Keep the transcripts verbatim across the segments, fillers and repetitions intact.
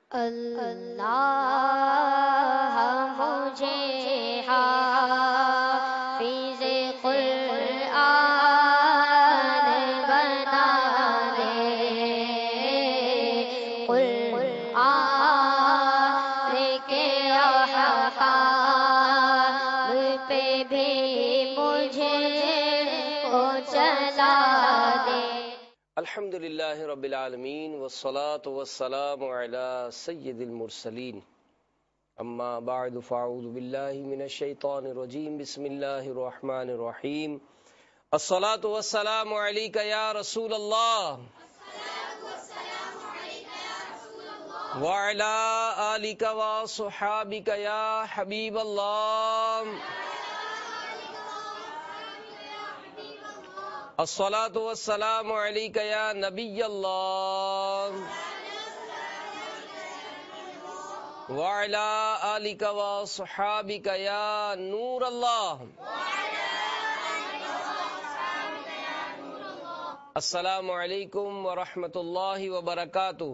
اللہ مجھے حافظ قرآن بنا دے، قرآن کے احکام پہ بھی مجھے کو چلا دے۔ الحمد للہ رب العالمین والصلاة والسلام علی سید المرسلین، اما بعد فاعوذ باللہ من الشیطان الرجیم، بسم اللہ الرحمن الرحیم۔ الصلاة والسلام علیک یا رسول اللہ وعلی آلک وصحابک یا حبیب اللہ۔ الصلاة والسلام علیک یا نبی اللہ وعلی آلک وصحابک یا نور اللہ۔ السلام علیکم ورحمۃ اللہ وبرکاتہ۔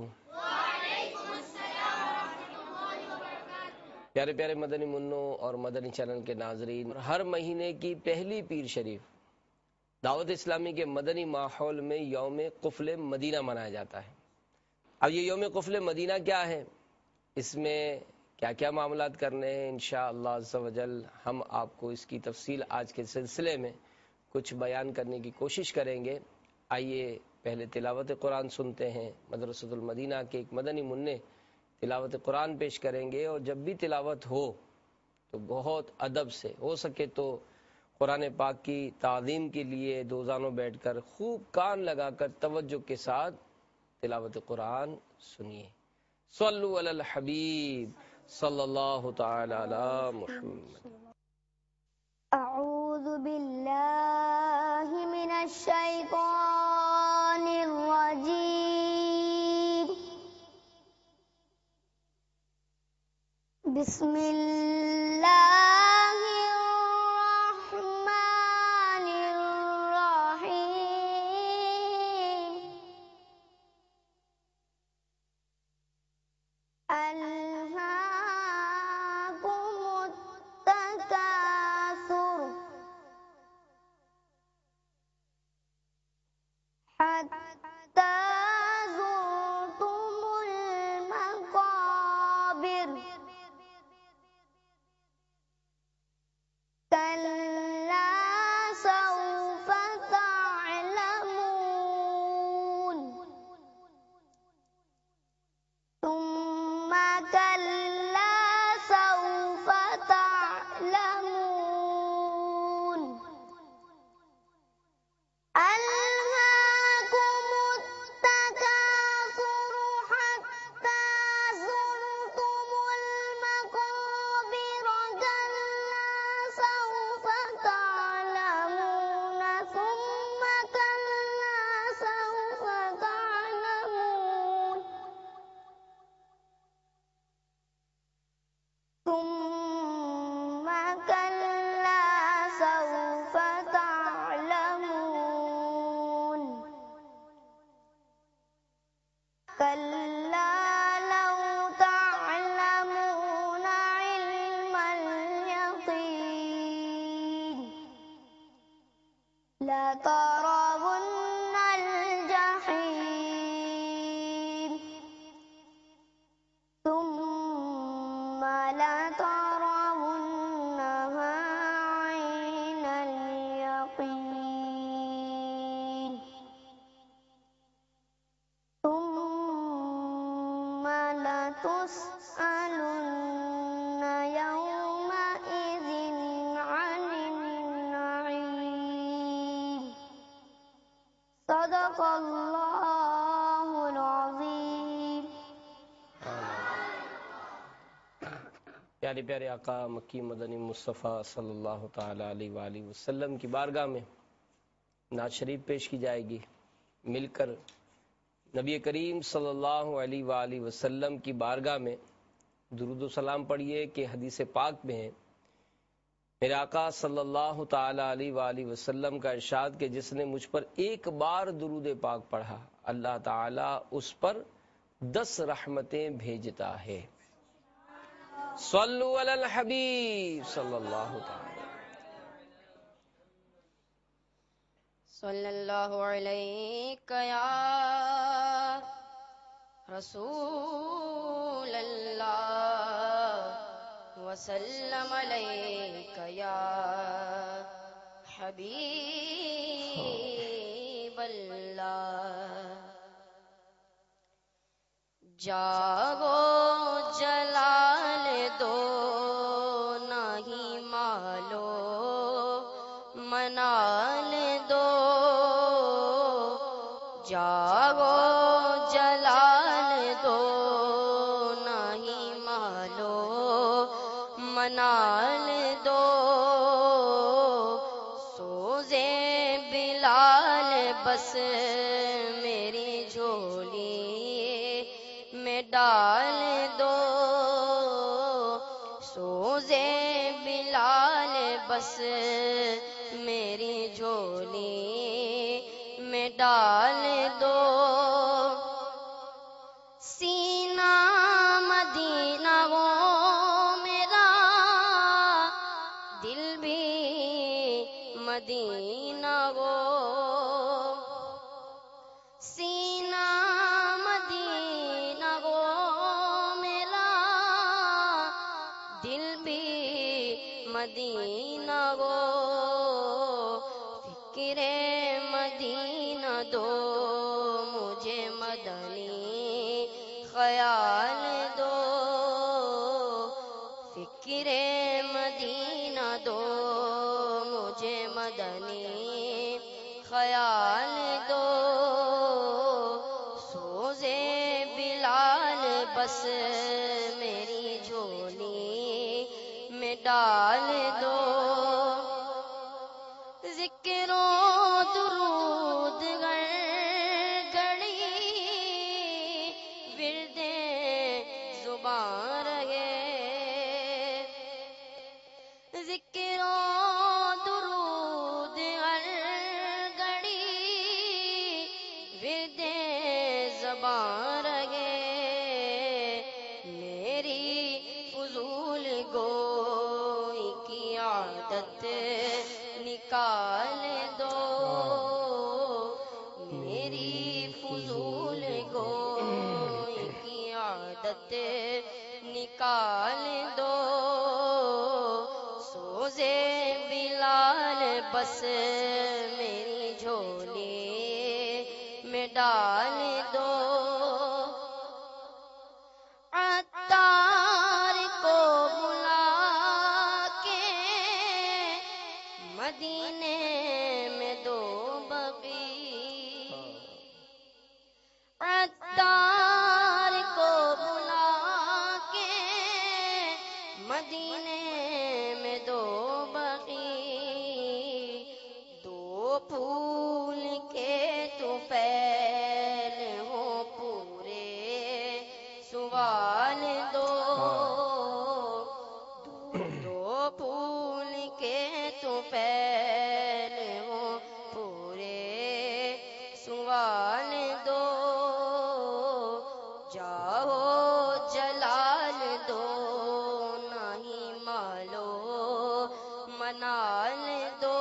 پیارے پیارے مدنی منوں اور مدنی چینل کے ناظرین، ہر مہینے کی پہلی پیر شریف دعوت اسلامی کے مدنی ماحول میں یوم قفل مدینہ منایا جاتا ہے۔ اب یہ یوم قفل مدینہ کیا ہے، اس میں کیا کیا معاملات کرنے ہیں، انشاءاللہ عز و جل ہم آپ کو اس کی تفصیل آج کے سلسلے میں کچھ بیان کرنے کی کوشش کریں گے۔ آئیے پہلے تلاوت قرآن سنتے ہیں۔ مدرسۃ المدینہ کے ایک مدنی منع تلاوت قرآن پیش کریں گے، اور جب بھی تلاوت ہو تو بہت ادب سے، ہو سکے تو قرآن پاک کی تعظیم کے لیے دوزانوں بیٹھ کر خوب کان لگا کر توجہ کے ساتھ تلاوت قرآن سنیے۔ صلو علی الحبیب صلی اللہ تعالی علی محمد۔ اعوذ باللہ من الشیطان الرجیم، بسم اللہ صدق اللہ العظیم۔ پیارے پیارے آقا مکی مدنی مصطفیٰ صلی اللہ تعالی علیہ وآلہ وسلم کی بارگاہ میں نعت شریف پیش کی جائے گی۔ مل کر نبی کریم صلی اللہ علیہ وآلہ وسلم کی بارگاہ میں درود و سلام پڑھیے کہ حدیث پاک میں ہے، میرے آقا صلی اللہ تعالی علیہ وآلہ وسلم کا ارشاد کہ جس نے مجھ پر ایک بار درود پاک پڑھا، اللہ تعالیٰ اس پر دس رحمتیں بھیجتا ہے۔ صلو علی الحبیب صلی اللہ تعالی صلی اللہ علیہ یا رسول اللہ وسلم علیک یا حبیب اللہ۔ جاگو جلال دو نہیں مالو منال دو، جاگو جلال دو نہیں مالو منال دو، سوزے بلال بس میری جھولی میں ڈال دو، سوزے بلال بس میری جھولی میں ڈال دو، سینہ مدینہ وہ میرا دل بھی مدینہ وہ، سینہ مدینہ وہ میرا دل بھی مدینہ وہ، فکر مدینہ دو مجھے مدنی خیال دو، فکر مدینہ دو مجھے مدنی خیال دو، سوزے بلال بس میری جھولی میں ڈال دو، ذکر و درود گر گڑی ورد زبان رہے، ذکر و درود گر گڑی ورد زبان رہے، میری فضول گوئی کی عادت نکال دو، میری فضول گوئی کی عادت نکال دو، سوزے بلال بس میری جھولی میں ڈال دو، عطار کو بلا کے مدینے میں دو بقی، عطار کو بلا کے مدینے میں دو بقی، دو پھول کے تو پھیل ہو پورے سوال دو، دو پھول کے تو پھیل ہو پورے سوال دو، جاؤ جلال دو نہیں مالو منال دو،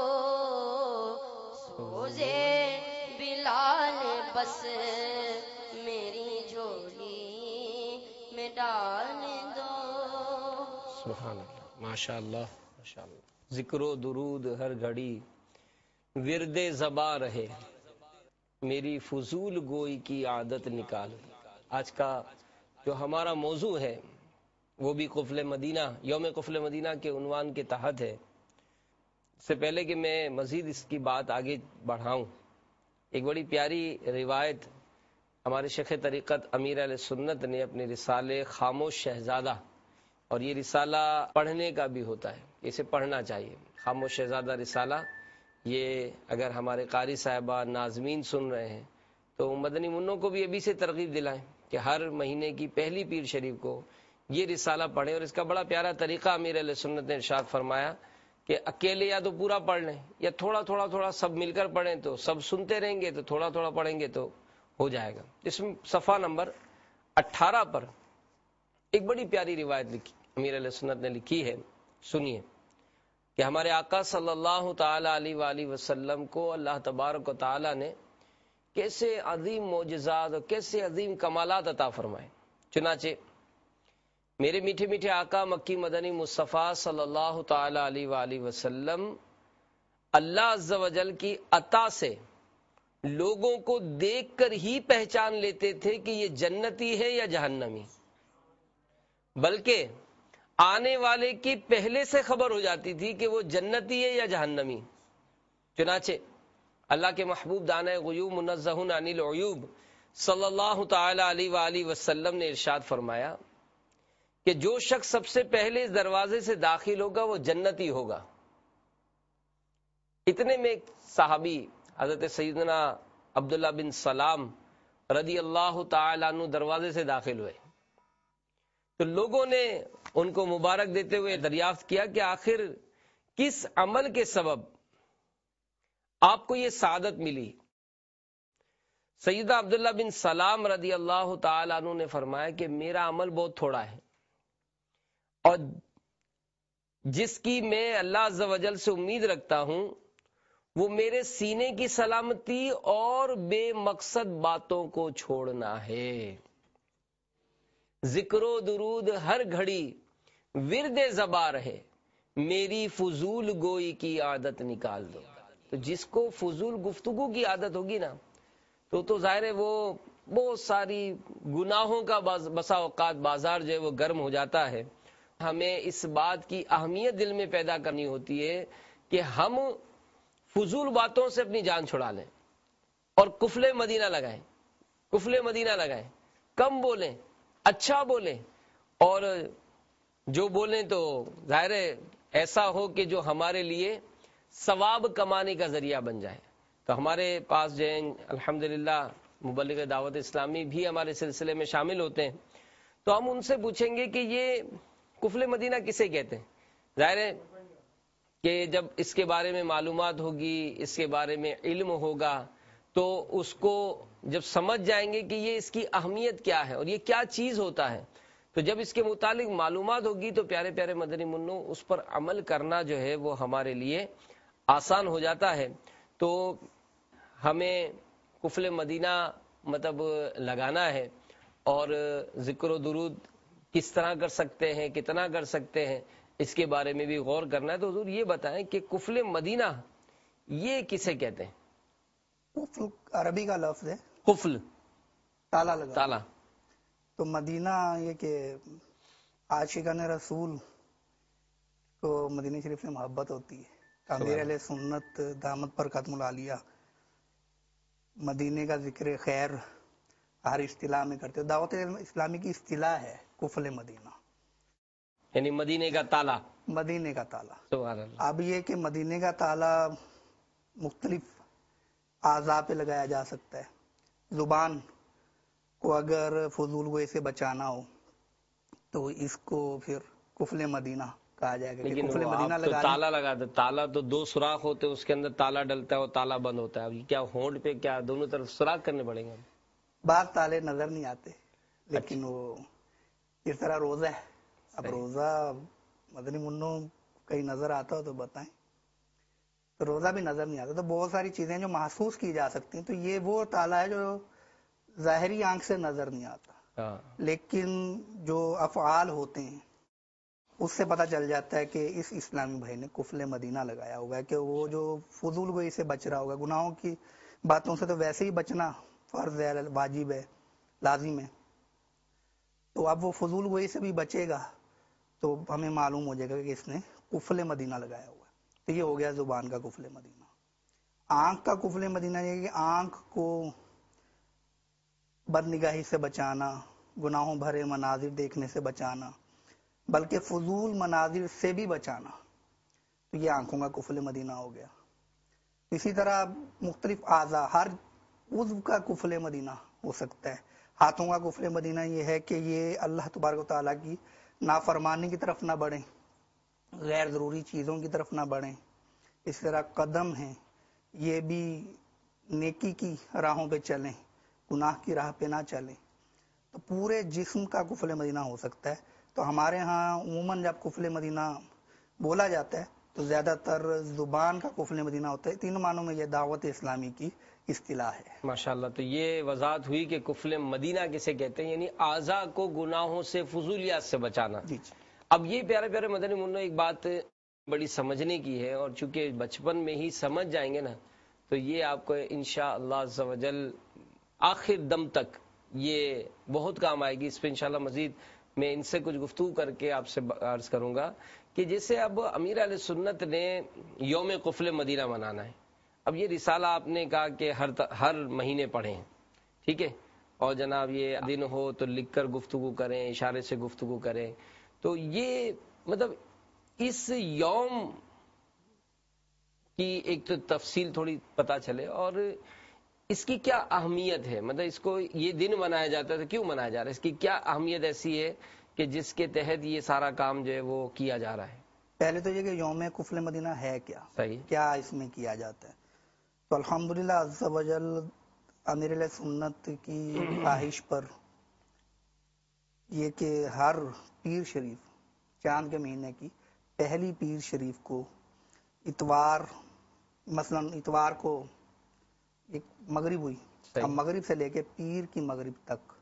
سوزے بلال بس میری جھولی میں ڈال دو۔ سبحان اللہ، ماشاء اللہ ماشاء اللہ۔ ذکر و درود ہر گھڑی ورد زباں رہے، میری فضول گوئی کی عادت نکال۔ آج کا جو ہمارا موضوع ہے وہ بھی قفل مدینہ، یوم قفل مدینہ کے عنوان کے تحت ہے۔ اس سے پہلے کہ میں مزید اس کی بات آگے بڑھاؤں، ایک بڑی پیاری روایت ہمارے شیخ طریقت امیر اہل سنت نے اپنے رسالے خاموش شہزادہ، اور یہ رسالہ پڑھنے کا بھی ہوتا ہے، اسے پڑھنا چاہیے، خاموش شہزادہ رسالہ، یہ اگر ہمارے قاری صاحبان ناظمین سن رہے ہیں تو مدنی منوں کو بھی ابھی سے ترغیب دلائیں کہ ہر مہینے کی پہلی پیر شریف کو یہ رسالہ پڑھیں۔ اور اس کا بڑا پیارا طریقہ امیر علیہ سنت نے ارشاد فرمایا کہ اکیلے یا تو پورا پڑھ لیں یا تھوڑا تھوڑا تھوڑا سب مل کر پڑھیں، تو سب سنتے رہیں گے تو تھوڑا تھوڑا پڑھیں گے تو ہو جائے گا۔ اس میں صفحہ نمبر اٹھارہ پر ایک بڑی پیاری روایت لکھی امیر علیہ سنت نے لکھی ہے، سنیے کہ ہمارے آقا صلی اللہ تعالی علیہ وآلہ وسلم کو اللہ تبارک و تعالی نے کیسے عظیم معجزات اور کیسے عظیم کمالات عطا فرمائے۔ چنانچہ میرے میٹھے میٹھے آقا مکی مدنی مصطفیٰ صلی اللہ تعالی علیہ وآلہ وسلم اللہ عز و جل کی عطا سے لوگوں کو دیکھ کر ہی پہچان لیتے تھے کہ یہ جنتی ہے یا جہنمی، بلکہ آنے والے کی پہلے سے خبر ہو جاتی تھی کہ وہ جنتی ہے یا جہنمی۔ چنانچہ اللہ کے محبوب دانۂ غیوب منزہ عن العیوب صلی اللہ تعالی علیہ وآلہ وسلم نے ارشاد فرمایا کہ جو شخص سب سے پہلے اس دروازے سے داخل ہوگا وہ جنتی ہوگا۔ اتنے میں ایک صحابی حضرت سیدنا عبداللہ بن سلام رضی اللہ تعالی عنہ دروازے سے داخل ہوئے تو لوگوں نے ان کو مبارک دیتے ہوئے دریافت کیا کہ آخر کس عمل کے سبب آپ کو یہ سعادت ملی؟ سیدنا عبداللہ بن سلام رضی اللہ تعالی عنہ نے فرمایا کہ میرا عمل بہت تھوڑا ہے اور جس کی میں اللہ عز و جل سے امید رکھتا ہوں وہ میرے سینے کی سلامتی اور بے مقصد باتوں کو چھوڑنا ہے۔ ذکر و درود ہر گھڑی ورد زباں رہے، میری فضول گوئی کی عادت نکال دو۔ تو جس کو فضول گفتگو کی عادت ہوگی نا تو تو ظاہر ہے وہ بہت ساری گناہوں کا بسا اوقات بازار جو ہے وہ گرم ہو جاتا ہے۔ ہمیں اس بات کی اہمیت دل میں پیدا کرنی ہوتی ہے کہ ہم فضول باتوں سے اپنی جان چھڑا لیں اور قفل مدینہ لگائیں، قفل مدینہ لگائیں، کم بولیں، اچھا بولیں، اور جو بولیں تو ظاہر ہے ایسا ہو کہ جو ہمارے لیے ثواب کمانے کا ذریعہ بن جائے۔ تو ہمارے پاس جو ہیں الحمدللہ مبلغ دعوت اسلامی بھی ہمارے سلسلے میں شامل ہوتے ہیں، تو ہم ان سے پوچھیں گے کہ یہ قفل مدینہ کسے کہتے ہیں؟ ظاہر ہے کہ جب اس کے بارے میں معلومات ہوگی، اس کے بارے میں علم ہوگا تو اس کو جب سمجھ جائیں گے کہ یہ اس کی اہمیت کیا ہے اور یہ کیا چیز ہوتا ہے، تو جب اس کے متعلق معلومات ہوگی تو پیارے پیارے مدنی منو اس پر عمل کرنا جو ہے وہ ہمارے لیے آسان ہو جاتا ہے۔ تو ہمیں قفل مدینہ مطلب لگانا ہے، اور ذکر و درود کس طرح کر سکتے ہیں، کتنا کر سکتے ہیں، اس کے بارے میں بھی غور کرنا ہے۔ تو حضور یہ بتائیں کہ قفل مدینہ یہ کسے کہتے ہیں؟ قفل عربی کا لفظ ہے، قفل تالا لگا، تالا۔ تو مدینہ یہ کہ عاشقان رسول کو مدینہ شریف سے محبت ہوتی ہے۔ امیر علیہ سنت دامت پر ختم العالیہ مدینے کا ذکر خیر ہر اصطلاح میں کرتے، دعوت اسلامی کی اصطلاح ہے قفل مدینہ، یعنی مدینے کا تالا، مدینے کا تالا۔ سبحان اللہ۔ اب یہ کہ مدینے کا تالا مختلف اعضاء پہ لگایا جا سکتا ہے۔ زبان کو اگر فضول گوئی سے بچانا ہو تو اس کو پھر قفل مدینہ کہا جائے گا کہ لیکن قفل وہ مدینہ آپ تو لگا تالا لگا دے، تالا تو دو سوراخ ہوتے ہیں، اس کے اندر تالا ڈلتا ہے اور تالا بند ہوتا ہے۔ اب یہ کیا ہونٹ پہ کیا دونوں طرف سوراخ کرنے پڑیں گے؟ بعض تالے نظر نہیں آتے، لیکن وہ اس طرح روزہ ہے۔ اب روزہ مدنی منوں کہیں نظر آتا ہو تو بتائیں، تو روزہ بھی نظر نہیں آتا۔ تو بہت ساری چیزیں جو محسوس کی جا سکتی ہیں، تو یہ وہ تالا ہے جو ظاہری آنکھ سے نظر نہیں آتا، لیکن جو افعال ہوتے ہیں اس سے پتہ چل جاتا ہے کہ اس اسلامی بھائی نے قفل مدینہ لگایا ہوگا، کہ وہ جو فضول گوئی سے بچ رہا ہوگا، گناہوں کی باتوں سے تو ویسے ہی بچنا فرض ہے، واجب ہے، لازم ہے، تو اب وہ فضول گوئی سے بھی بچے گا تو ہمیں معلوم ہو جائے گا کہ اس نے قفل مدینہ لگایا ہوا ہے۔ تو یہ ہو گیا زبان کا قفل مدینہ۔ آنکھ کا قفل مدینہ یہ کہ آنکھ کو بد نگاہی سے بچانا، گناہوں بھرے مناظر دیکھنے سے بچانا، بلکہ فضول مناظر سے بھی بچانا، تو یہ آنکھوں کا قفل مدینہ ہو گیا۔ اسی طرح مختلف اعضاء، ہر عضو کا قفل مدینہ ہو سکتا ہے۔ ہاتھوں کا قفل مدینہ یہ ہے کہ یہ اللہ تبارک و تعالیٰ کی نافرمانی کی طرف نہ بڑھیں، غیر ضروری چیزوں کی طرف نہ بڑھیں۔ اس طرح قدم ہیں، یہ بھی نیکی کی راہوں پہ چلیں، گناہ کی راہ پہ نہ چلیں۔ تو پورے جسم کا قفل مدینہ ہو سکتا ہے. تو ہمارے ہاں عموماً جب قفل مدینہ بولا جاتا ہے تو زیادہ تر زبان کا قفل مدینہ ہوتا ہے. تینوں معنوں میں یہ دعوت اسلامی کی اصطلاح ہے. ماشاءاللہ. تو یہ وضاحت ہوئی کہ قفل مدینہ کسے کہتے ہیں، یعنی اعضاء کو گناہوں سے، فضولیات سے بچانا. جی جی. اب یہ پیارے پیارے مدنی منو ایک بات بڑی سمجھنے کی ہے، اور چونکہ بچپن میں ہی سمجھ جائیں گے نا تو یہ آپ کو انشاءاللہ عز و جل آخر دم تک یہ بہت کام آئے گی. اس پہ انشاءاللہ مزید میں ان سے کچھ گفتگو کر کے آپ سے عرض کروں گا کہ جیسے اب امیر علیہ سنت نے یوم قفل مدینہ منانا ہے. اب یہ رسالہ آپ نے کہا کہ ہر ہر مہینے پڑھیں، ٹھیک ہے، اور جناب یہ دن ہو تو لکھ کر گفتگو کریں، اشارے سے گفتگو کریں. تو یہ مطلب اس یوم کی ایک تو تفصیل تھوڑی پتہ چلے، اور اس کی کیا اہمیت ہے، مطلب اس کو یہ دن منایا جاتا ہے تو کیوں منایا جا رہا ہے، اس کی کیا اہمیت ایسی ہے کہ جس کے تحت یہ سارا کام جو ہے وہ کیا جا رہا ہے. پہلے تو یہ کہ یوم قفل مدینہ ہے کیا، صحیح، کیا اس میں کیا جاتا ہے. تو الحمدللہ عز و جل امیر علیہ سنت کی خواہش پر یہ کہ ہر پیر شریف چاند کے مہینے کی پہلی پیر شریف کو اتوار، مثلا اتوار کو ایک مغرب ہوئی، اب مغرب سے لے کے پیر کی مغرب تک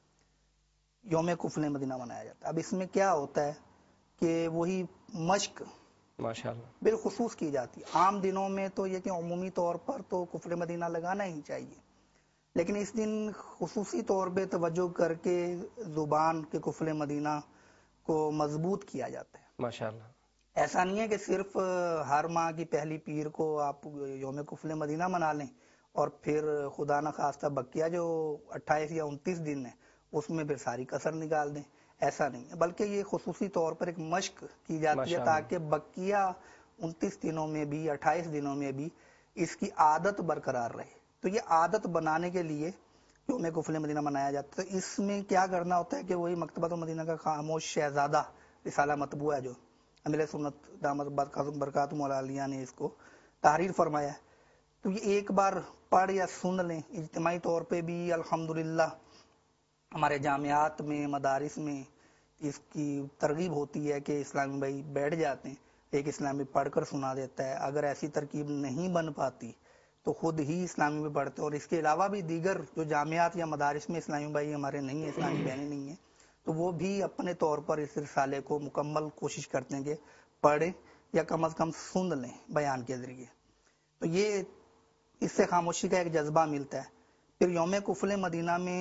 یوم قفل مدینہ منایا جاتا ہے. اب اس میں کیا ہوتا ہے کہ وہی مشق ماشاءاللہ بالخصوص کی جاتی ہے. عام دنوں میں تو یہ کہ عمومی طور پر تو قفل مدینہ لگانا ہی چاہیے، لیکن اس دن خصوصی طور پہ توجہ کر کے زبان کے قفل مدینہ کو مضبوط کیا جاتا ہے. ماشاءاللہ. ایسا نہیں ہے کہ صرف ہر ماہ کی پہلی پیر کو آپ یوم قفل مدینہ منا لیں اور پھر خدا نہ خواستہ بقیہ جو اٹھائیس یا انتیس دن ہے اس میں پھر ساری کسر نکال دیں. ایسا نہیں ہے، بلکہ یہ خصوصی طور پر ایک مشق کی جاتی ہے تاکہ بقیہ انتیس دنوں میں بھی، اٹھائیس دنوں میں بھی اس کی عادت برقرار رہے. تو یہ عادت بنانے کے لیے یوم قفل مدینہ منایا جاتا ہے. تو اس میں کیا کرنا ہوتا ہے کہ وہی مکتبۃ المدینہ کا خاموش شہزادہ رسالہ مطبوع ہے جو امیر سنت دامت برکاتہم العالیہ نے اس کو تحریر فرمایا ہے، تو یہ ایک بار پڑھ یا سن لیں. اجتماعی طور پہ بھی الحمدللہ ہمارے جامعات میں، مدارس میں اس کی ترغیب ہوتی ہے کہ اسلامی بھائی بیٹھ جاتے ہیں، ایک اسلامی پڑھ کر سنا دیتا ہے. اگر ایسی ترکیب نہیں بن پاتی تو خود ہی اسلامی میں پڑھتے ہیں. اور اس کے علاوہ بھی دیگر جو جامعات یا مدارس میں اسلامی بھائی ہمارے نہیں ہیں، اسلامی بہنیں نہیں ہیں، تو وہ بھی اپنے طور پر اس رسالے کو مکمل کوشش کرتے ہیں کہ پڑھیں یا کم از کم سن لیں بیان کے ذریعے. تو یہ اس سے خاموشی کا ایک جذبہ ملتا ہے. پھر یوم قفل مدینہ میں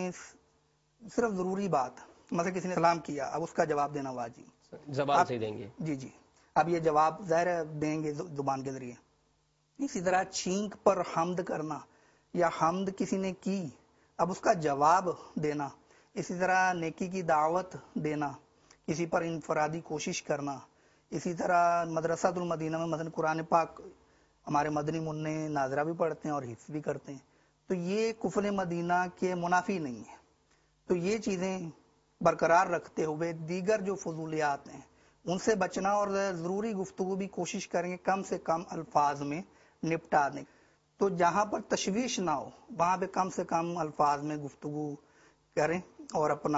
صرف ضروری بات، مثلا کسی نے سلام کیا، اب اس کا جواب دینا واجب، زبان سے دیں گے. جی جی اب یہ جواب ظاہر دیں گے زبان کے ذریعے. اسی طرح چھینک پر حمد کرنا یا حمد کسی نے کی اب اس کا جواب دینا. اسی طرح نیکی کی دعوت دینا، کسی پر انفرادی کوشش کرنا. اسی طرح مدرسۃ المدینہ میں مثلا قرآن پاک ہمارے مدنی منع ناظرہ بھی پڑھتے ہیں اور حفظ بھی کرتے ہیں، تو یہ قفل مدینہ کے منافی نہیں ہے. تو یہ چیزیں برقرار رکھتے ہوئے دیگر جو فضولیات ہیں ان سے بچنا اور ضروری گفتگو بھی کوشش کریں گے کم سے کم الفاظ میں نپٹا دیں. تو جہاں پر تشویش نہ ہو وہاں پہ کم سے کم الفاظ میں گفتگو کریں اور اپنا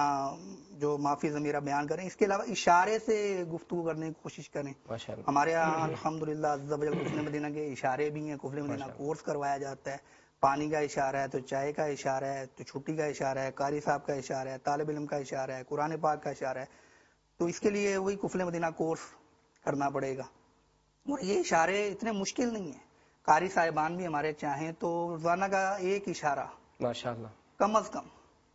جو معافی ضمیرہ بیان کریں. اس کے علاوہ اشارے سے گفتگو کرنے کی کوشش کریں. ہمارے یہاں الحمدللہ عز و جل قفل مدینہ کے اشارے بھی ہیں. قفل مدینہ کورس کروایا جاتا ہے. پانی کا اشارہ ہے تو چائے کا اشارہ ہے تو چھٹی کا اشارہ ہے، قاری صاحب کا اشارہ ہے، طالب علم کا اشارہ ہے، قرآن پاک کا اشارہ ہے. تو اس کے لیے وہی قفل مدینہ کورس کرنا پڑے گا. اور یہ اشارے اتنے مشکل نہیں ہیں. قاری صاحبان بھی ہمارے چاہیں تو روزانہ کا ایک اشارہ ماشاءاللہ کم از کم،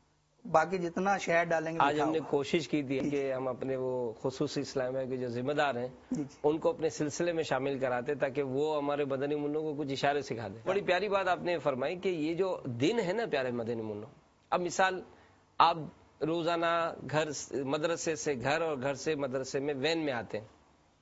باقی جتنا شہر ڈالیں گے. آج ہم نے کوشش کی تھی کہ ہم اپنے وہ خصوصی اسلامیہ کے جو ذمہ دار ہیں ان کو اپنے سلسلے میں شامل کراتے تاکہ وہ ہمارے مدنی منوں کو کچھ اشارے سکھا دیں. بڑی پیاری بات آپ نے فرمائی کہ یہ جو دن ہے نا پیارے مدنی منوں، اب مثال آپ روزانہ گھر مدرسے سے گھر اور گھر سے مدرسے میں وین میں آتے ہیں.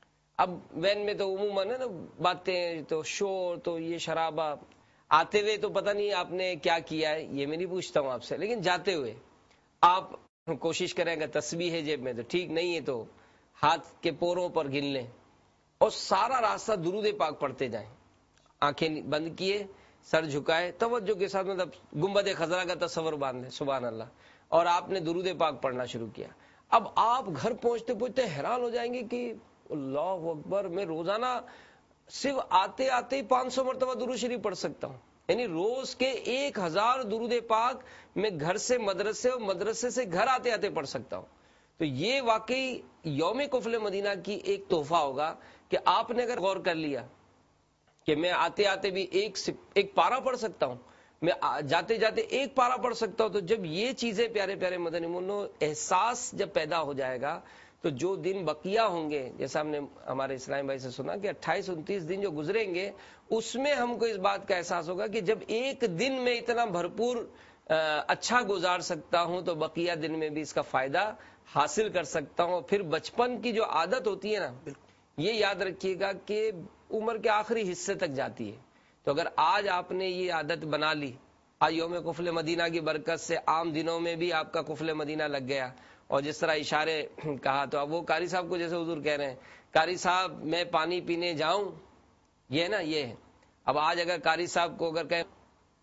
اب وین میں تو عموماً ہے نا باتیں تو شور تو یہ شرابہ، آتے ہوئے تو پتہ نہیں آپ نے کیا کیا ہے یہ میں نہیں پوچھتا ہوں آپ سے، لیکن جاتے ہوئے آپ کوشش کریں گے تسبیح ہے جیب میں تو ٹھیک، نہیں ہے تو ہاتھ کے پوروں پر گن لیں اور سارا راستہ درود پاک پڑھتے جائیں. آنکھیں بند کیے، سر جھکائے، توجہ کے ساتھ مطلب گنبد خضرا کا تصور باندھ لیں. سبحان اللہ. اور آپ نے درود پاک پڑھنا شروع کیا. اب آپ گھر پہنچتے پہنچتے حیران ہو جائیں گے کہ اللہ اکبر، میں روزانہ صرف آتے آتے ہی پانچ سو مرتبہ درود شریف پڑھ سکتا ہوں. یعنی روز کے ایک ہزار درود پاک میں گھر سے مدرسے اور مدرسے سے گھر آتے آتے پڑھ سکتا ہوں. تو یہ واقعی یوم قفل مدینہ کی ایک تحفہ ہوگا کہ آپ نے اگر غور کر لیا کہ میں آتے آتے بھی ایک ایک پارا پڑھ سکتا ہوں، میں جاتے جاتے ایک پارا پڑھ سکتا ہوں. تو جب یہ چیزیں پیارے پیارے مدنی منو احساس جب پیدا ہو جائے گا تو جو دن بقیہ ہوں گے، جیسا ہم نے ہمارے اسلام بھائی سے سنا کہ اٹھائیس انتیس دن جو گزریں گے، اس میں ہم کو اس بات کا احساس ہوگا کہ جب ایک دن میں اتنا بھرپور اچھا گزار سکتا ہوں تو بقیہ دن میں بھی اس کا فائدہ حاصل کر سکتا ہوں. پھر بچپن کی جو عادت ہوتی ہے نا، یہ یاد رکھیے گا کہ عمر کے آخری حصے تک جاتی ہے. تو اگر آج آپ نے یہ عادت بنا لی، آج یوم قفل مدینہ کی برکت سے عام دنوں میں بھی آپ کا قفل مدینہ لگ گیا، اور جس طرح اشارے کہا تو اب وہ قاری صاحب کو جیسے حضور کہہ رہے ہیں، قاری صاحب میں پانی پینے جاؤں، یہ ہے نا، یہ ہے. اب آج اگر قاری صاحب کو اگر کہیں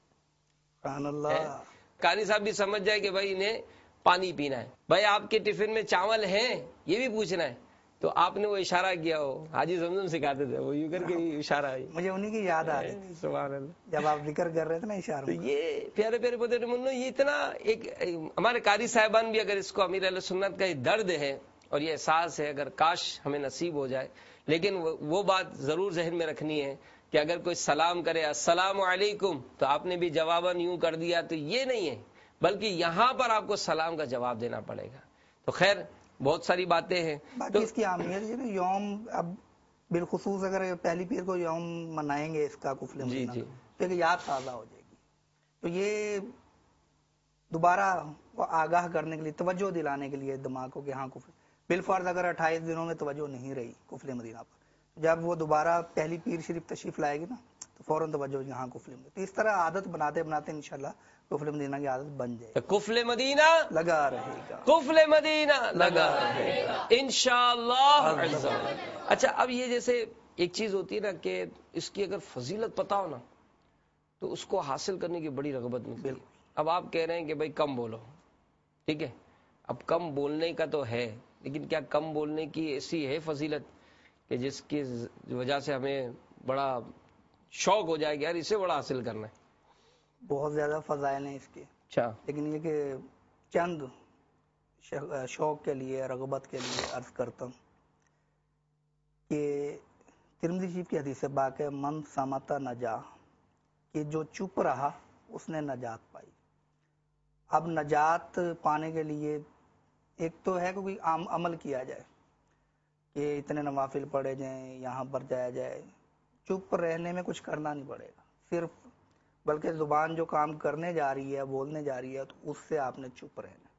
سبحان اللہ، قاری صاحب بھی سمجھ جائے کہ بھائی انہیں پانی پینا ہے. بھائی آپ کے ٹفن میں چاول ہیں، یہ بھی پوچھنا ہے. تو آپ نے وہ اشارہ کیا، ہو حاجی زمزم سکھاتے تھے، وہ یوں کر کے اشارہ ہے. مجھے انہی کی یاد آ رہی تھی سبحان اللہ جب آپ ذکر کر رہے تھے نا اشارہ. تو یہ پیارے پیارے بدر منو، یہ اتنا ایک ہمارے قاری صاحبان بھی اگر اس کو امیر اہل سنت کا یہ درد ہے اور یہ احساس ہے، اگر کاش ہمیں نصیب ہو جائے. لیکن وہ بات ضرور ذہن میں رکھنی ہے کہ اگر کوئی سلام کرے السلام علیکم تو آپ نے بھی جواباً یوں کر دیا، تو یہ نہیں ہے، بلکہ یہاں پر آپ کو سلام کا جواب دینا پڑے گا. تو خیر بہت ساری باتیں ہیں. باقی اس کی اہمیت ہے نا، یوم اب بالخصوص اگر پہلی پیر کو یوم منائیں گے اس کا قفل مدینہ، جی تو ایک یاد تازہ ہو جائے گی. تو یہ دوبارہ آگاہ کرنے کے لیے، توجہ دلانے کے لیے دماغ کو کہ ہاں قفل بالفرض اگر اٹھائیس دنوں میں توجہ نہیں رہی قفل مدینہ پر، جب وہ دوبارہ پہلی پیر شریف تشریف لائے گی نا تو فوراً توجہ یہاں قفل مدینہ. تو اس طرح عادت بناتے بناتے انشاءاللہ قفل مدینہ کی عادت بن جائے گی. قفل مدینہ لگا رہے گا، قفل مدینہ لگا رہے گا انشاءاللہ. اچھا، اب یہ جیسے ایک چیز ہوتی ہے نا کہ اس کی اگر فضیلت پتا ہو نا تو اس کو حاصل کرنے کی بڑی رغبت ملتی ہے. اب آپ کہہ رہے ہیں کہ بھائی کم بولو، ٹھیک ہے، اب کم بولنے کا تو ہے، لیکن کیا کم بولنے کی ایسی ہے فضیلت کہ جس کی وجہ سے ہمیں بڑا شوق ہو جائے کہ یار اسے بڑا حاصل کرنا ہے؟ بہت زیادہ فضائل ہیں اس کے. اچھا، لیکن یہ کہ چند شوق کے لیے، رغبت کے لیے عرض کرتا ہوں کہ ترمذی شریف کی حدیث پاک ہے، من صمت نجا، کہ جو چپ رہا اس نے نجات پائی. اب نجات پانے کے لیے ایک تو ہے کہ کوئی عمل کیا جائے کہ اتنے نوافل پڑھے جائیں، یہاں پر جایا جائے. چپ رہنے میں کچھ کرنا نہیں پڑے گا صرف، بلکہ زبان جو کام کرنے جا رہی ہے، بولنے جا رہی ہے، تو اس سے آپ نے چپ رہنا.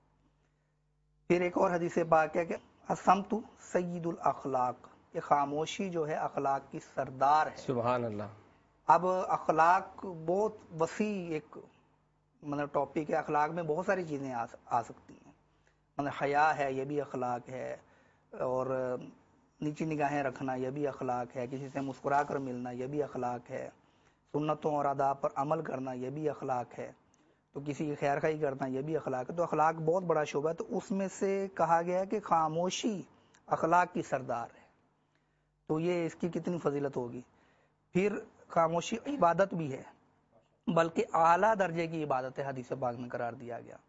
پھر ایک اور حدیث پاک ہے کہ الصمت سید الاخلاق، کہ خاموشی جو ہے اخلاق کی سردار ہے. سبحان اللہ. اب اخلاق بہت وسیع ایک مطلب ٹاپک ہے. اخلاق میں بہت ساری چیزیں آ سکتی ہیں. مطلب حیا ہے، یہ بھی اخلاق ہے، اور نیچی نگاہیں رکھنا یہ بھی اخلاق ہے، کسی سے مسکرا کر ملنا یہ بھی اخلاق ہے، سنتوں اور آداب پر عمل کرنا یہ بھی اخلاق ہے، تو کسی کی خیر خواہی کرنا یہ بھی اخلاق ہے. تو اخلاق بہت بڑا شعبہ ہے. تو اس میں سے کہا گیا ہے کہ خاموشی اخلاق کی سردار ہے. تو یہ اس کی کتنی فضیلت ہوگی. پھر خاموشی عبادت بھی ہے، بلکہ اعلیٰ درجے کی عبادت ہے، حدیث پاک میں قرار دیا گیا.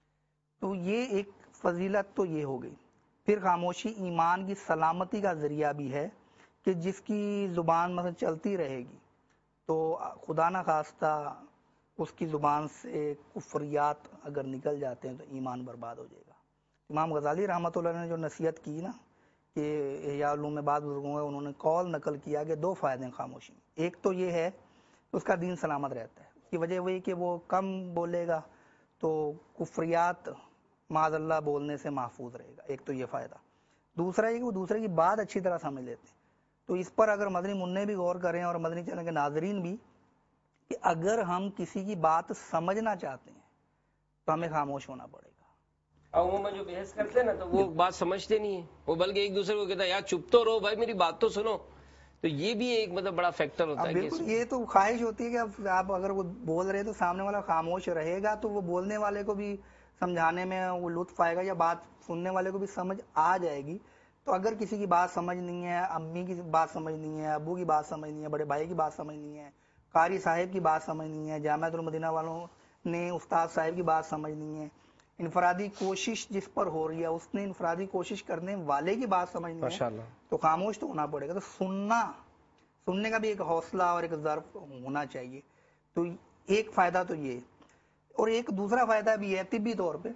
تو یہ ایک فضیلت تو یہ ہو گئی. پھر خاموشی ایمان کی سلامتی کا ذریعہ بھی ہے کہ جس کی زبان مثلا چلتی رہے گی تو خدا نہ خواستہ اس کی زبان سے کفریات اگر نکل جاتے ہیں تو ایمان برباد ہو جائے گا. امام غزالی رحمۃ اللہ نے جو نصیحت کی نا کہ احیاء علوم میں بعض بزرگوں نے انہوں نے قول نقل کیا کہ دو فائدے ہیں خاموشی. ایک تو یہ ہے کہ اس کا دین سلامت رہتا ہے، اس کی وجہ وہی کہ وہ کم بولے گا تو کفریات معاذ اللہ بولنے سے محفوظ رہے گا. ایک تو یہ فائدہ. دوسرا یہ کہ وہ دوسرے کی بات اچھی طرح سمجھ لیتے ہیں. تو اس پر اگر مدنی منع بھی غور کریں اور مدنی چینل کے ناظرین بھی، کہ اگر ہم کسی کی بات سمجھنا چاہتے ہیں تو ہمیں خاموش ہونا پڑے گا. عموماً جو بحث کرتے ہیں نا تو وہ بات سمجھتے نہیں ہیں، وہ بلکہ ایک دوسرے کو کہتا ہے یار چپ تو رہو بھائی، میری بات تو سنو. تو یہ بھی ایک مطلب بڑا فیکٹر ہوتا ہے. بالکل، یہ تو خواہش ہوتی ہے کہ اب آپ اگر وہ بول رہے تو سامنے والا خاموش رہے گا تو وہ بولنے والے کو بھی سمجھانے میں وہ لطف آئے گا یا بات سننے والے کو بھی سمجھ آ جائے گی. تو اگر کسی کی بات سمجھ نہیں ہے, امی کی بات سمجھ نہیں ہے, ابو کی بات سمجھ نہیں ہے, بڑے بھائی کی بات سمجھ نہیں ہے, قاری صاحب کی بات سمجھ نہیں ہے, جامعۃ المدینہ والوں نے استاد صاحب کی بات سمجھ نہیں ہے, انفرادی کوشش جس پر ہو رہی ہے اس نے انفرادی کوشش کرنے والے کی بات سمجھنی ہے, ماشاءاللہ, تو خاموش تو ہونا پڑے گا. تو سننا سننے کا بھی ایک حوصلہ اور ایک ظرف ہونا چاہیے. تو ایک فائدہ تو یہ, اور ایک دوسرا فائدہ بھی ہے طبی طور پہ